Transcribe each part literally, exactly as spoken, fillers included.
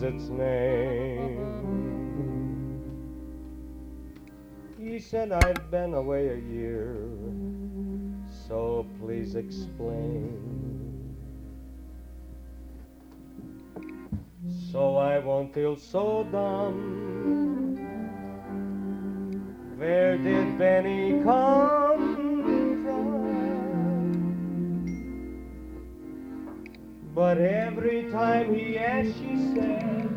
its name. He said, I've been away a year, so please explain. So I won't feel so dumb. Where did Benny come from? But every time he asked, she said,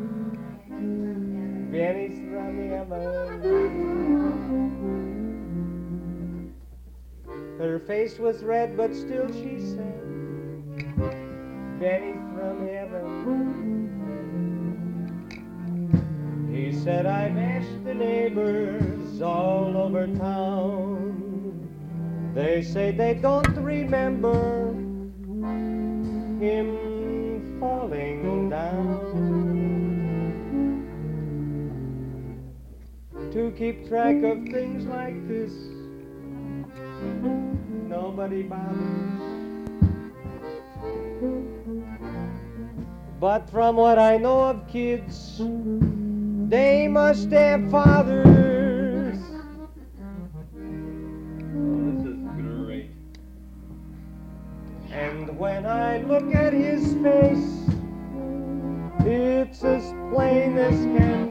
Benny's from heaven. Her face was red, but still she said, Benny's from heaven. He said, I've asked the neighbors all over town. They say they don't remember him falling down. To keep track of things like this, nobody bothers. But from what I know of kids, they must have fathers. Oh, this is great. And when I look at his face, it's as plain as can